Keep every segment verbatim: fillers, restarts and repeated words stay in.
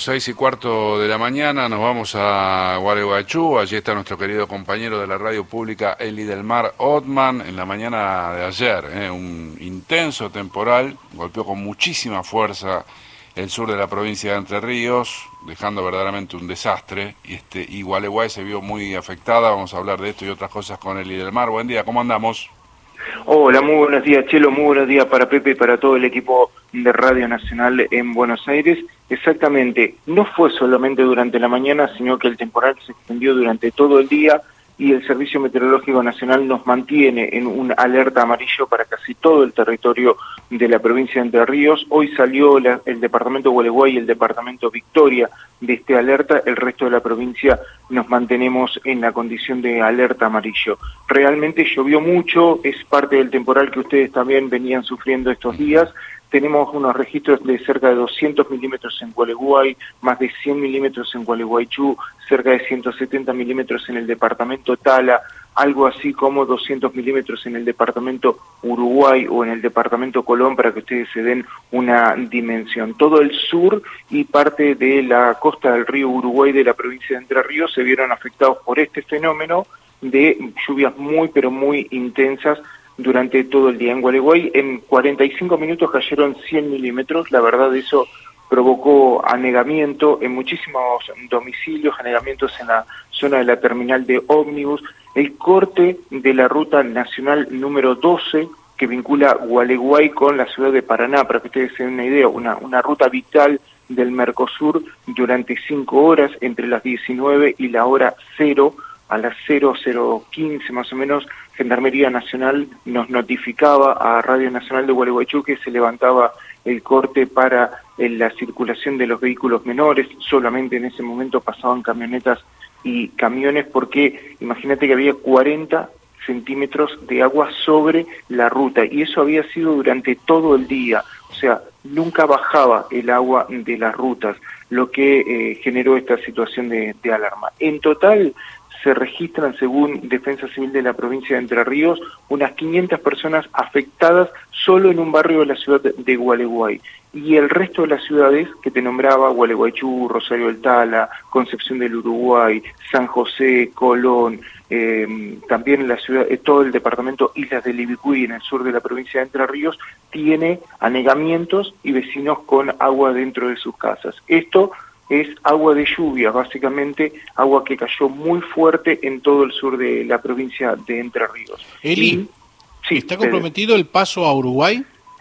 Seis y cuarto de la mañana nos vamos a Gualeguaychú. Allí está nuestro querido compañero de la radio pública, Eli del Mar Othman. En la mañana de ayer, eh, un intenso temporal golpeó con muchísima fuerza el sur de la provincia de Entre Ríos, dejando verdaderamente un desastre. Y, este, y Gualeguay se vio muy afectada. Vamos a hablar de esto y otras cosas con Eli del Mar. Buen día, ¿cómo andamos? Hola, muy buenos días, Chelo, muy buenos días para Pepe y para todo el equipo de Radio Nacional en Buenos Aires. Exactamente, no fue solamente durante la mañana, sino que el temporal se extendió durante todo el día y el Servicio Meteorológico Nacional nos mantiene en un alerta amarillo para casi todo el territorio de la provincia de Entre Ríos. Hoy salió la, el departamento Gualeguay y el departamento Victoria de este alerta, el resto de la provincia nos mantenemos en la condición de alerta amarillo. Realmente llovió mucho, es parte del temporal que ustedes también venían sufriendo estos días. Tenemos unos registros de cerca de doscientos milímetros en Gualeguay, más de cien milímetros en Gualeguaychú, cerca de ciento setenta milímetros en el departamento Tala, algo así como doscientos milímetros en el departamento Uruguay o en el departamento Colón, para que ustedes se den una dimensión. Todo el sur y parte de la costa del río Uruguay de la provincia de Entre Ríos se vieron afectados por este fenómeno de lluvias muy pero muy intensas durante todo el día. En Gualeguay en cuarenta y cinco minutos cayeron cien milímetros, la verdad eso provocó anegamiento en muchísimos domicilios, anegamientos en la zona de la terminal de ómnibus, el corte de la ruta nacional número doce que vincula Gualeguay con la ciudad de Paraná, para que ustedes se den una idea, una, una ruta vital del Mercosur durante cinco horas, entre las diecinueve y la hora cero, a las cero cero quince más o menos, Gendarmería Nacional nos notificaba a Radio Nacional de Gualeguaychú que se levantaba el corte para eh, la circulación de los vehículos menores. Solamente en ese momento pasaban camionetas y camiones, porque imagínate que había cuarenta centímetros de agua sobre la ruta, y eso había sido durante todo el día, o sea, nunca bajaba el agua de las rutas, lo que eh, generó esta situación de, de alarma. En total se registran, según Defensa Civil de la provincia de Entre Ríos, unas quinientas personas afectadas solo en un barrio de la ciudad de Gualeguay. Y el resto de las ciudades que te nombraba, Gualeguaychú, Rosario del Tala, Concepción del Uruguay, San José, Colón, eh, también la ciudad, eh, todo el departamento Islas del Ibicuy en el sur de la provincia de Entre Ríos, tiene anegamientos y vecinos con agua dentro de sus casas. Esto es agua de lluvia, básicamente agua que cayó muy fuerte en todo el sur de la provincia de Entre Ríos. Eli, y, sí, ¿está comprometido el paso a Uruguay?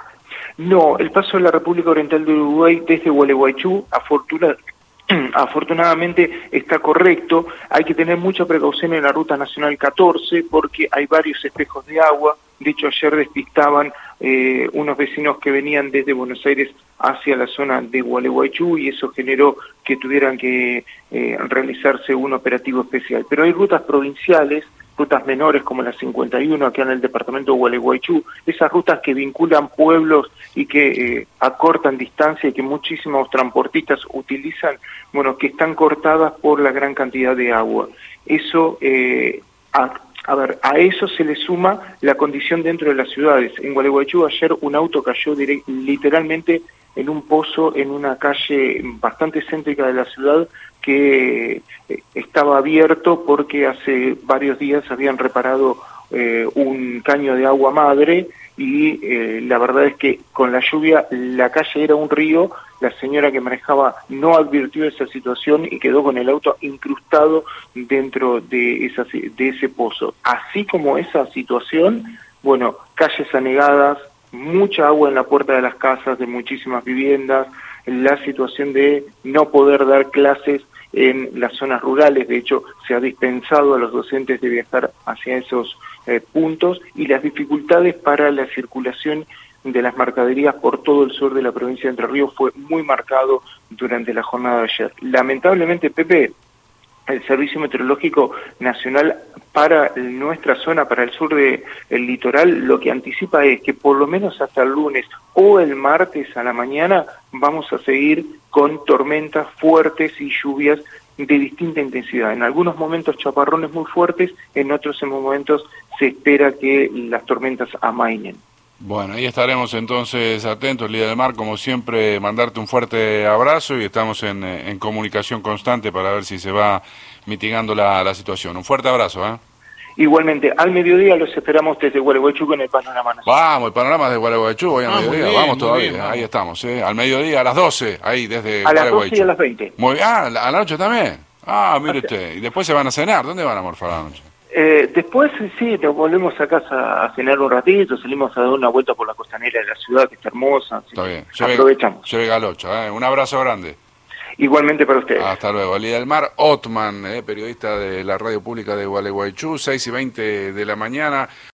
No, el paso de la República Oriental de Uruguay desde Gualeguaychú, afortuna, afortunadamente está correcto. Hay que tener mucha precaución en la Ruta Nacional catorce porque hay varios espejos de agua. De hecho, ayer despistaban eh, unos vecinos que venían desde Buenos Aires hacia la zona de Gualeguaychú y eso generó que tuvieran que eh, realizarse un operativo especial. Pero hay rutas provinciales, rutas menores como la cincuenta y uno acá en el departamento de Gualeguaychú, esas rutas que vinculan pueblos y que eh, acortan distancia y que muchísimos transportistas utilizan, bueno, que están cortadas por la gran cantidad de agua. Eso, eh, a, a ver, a eso se le suma la condición dentro de las ciudades. En Gualeguaychú ayer un auto cayó direct, literalmente en un pozo en una calle bastante céntrica de la ciudad que eh, estaba abierto porque hace varios días habían reparado eh, un caño de agua madre y eh, la verdad es que con la lluvia la calle era un río. La señora que manejaba no advirtió esa situación y quedó con el auto incrustado dentro de, esa, de ese pozo. Así como esa situación, bueno, calles anegadas, mucha agua en la puerta de las casas de muchísimas viviendas, la situación de no poder dar clases en las zonas rurales. De hecho, se ha dispensado a los docentes de viajar hacia esos eh, puntos, y las dificultades para la circulación de las mercaderías por todo el sur de la provincia de Entre Ríos fue muy marcado durante la jornada de ayer. Lamentablemente, Pepe, el Servicio Meteorológico Nacional para nuestra zona, para el sur del litoral, lo que anticipa es que por lo menos hasta el lunes o el martes a la mañana vamos a seguir con tormentas fuertes y lluvias de distinta intensidad. En algunos momentos chaparrones muy fuertes, en otros momentos se espera que las tormentas amainen. Bueno, ahí estaremos entonces atentos, líder del mar, como siempre, mandarte un fuerte abrazo y estamos en, en comunicación constante para ver si se va mitigando la, la situación. Un fuerte abrazo, ¿eh? Igualmente, al mediodía los esperamos desde Gualeguaychú con el panorama nacional. Vamos, el panorama de Gualeguaychú, hoy al Ah, mediodía, bien, vamos todavía, bien, vamos. ahí estamos, ¿eh? Al mediodía, a las doce, ahí desde A las Gualeguaychú. doce y a las veinte. Muy bien, ah, a la noche también. Ah, mire usted, y después se van a cenar, ¿dónde van a morfar a la noche? Eh, después, sí, nos volvemos a casa a cenar un ratito, salimos a dar una vuelta por la costanera de la ciudad, que está hermosa. Así Está que bien, lleve, aprovechamos. lleve galocha, ¿eh? Un abrazo grande. Igualmente para ustedes. Hasta luego. Líder del Mar, Otman, eh, periodista de la radio pública de Gualeguaychú, seis y veinte de la mañana.